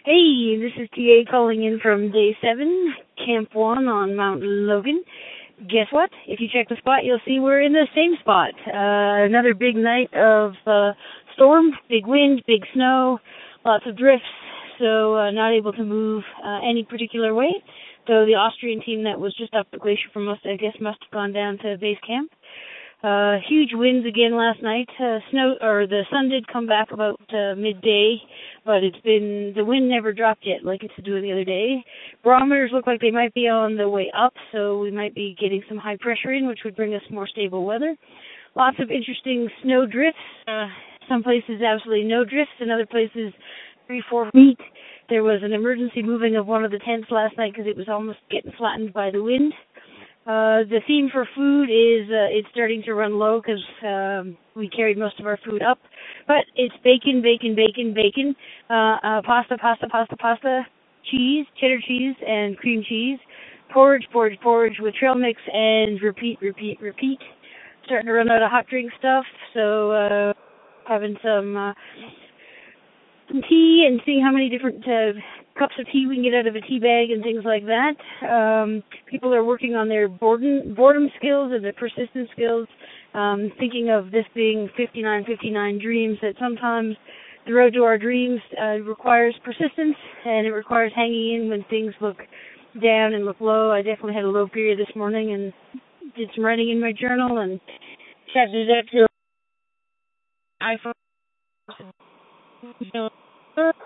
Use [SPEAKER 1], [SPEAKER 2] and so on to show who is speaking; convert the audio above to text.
[SPEAKER 1] Hey, this is TA calling in from Day 7, Camp 1 on Mount Logan. Guess what? If you check the spot, you'll see we're in the same spot. Another big night of storm, big wind, big snow, lots of drifts, so not able to move any particular way. So the Austrian team that was just up the glacier from us, I guess, must have gone down to base camp. Huge winds again last night. The sun did come back about midday, but the wind never dropped yet like it's doing the other day. Barometers look like they might be on the way up, so we might be getting some high pressure in, which would bring us more stable weather. Lots of interesting snow drifts. Some places absolutely no drifts, and other places 3-4 feet. There was an emergency moving of one of the tents last night because it was almost getting flattened by the wind. The theme for food is it's starting to run low because we carried most of our food up. But it's bacon, bacon, bacon, bacon, pasta, pasta, pasta, pasta, cheese, cheddar cheese, and cream cheese, porridge, porridge, porridge with trail mix, and repeat, repeat, repeat. Starting to run out of hot drink stuff, so having some tea and seeing how many different cups of tea we can get out of a tea bag and things like that. People are working on their boredom skills and their persistence skills, thinking of this being 59 dreams, that sometimes the road to our dreams requires persistence, and it requires hanging in when things look down and look low. I definitely had a low period this morning and did some writing in my journal and chatted it up to iPhone.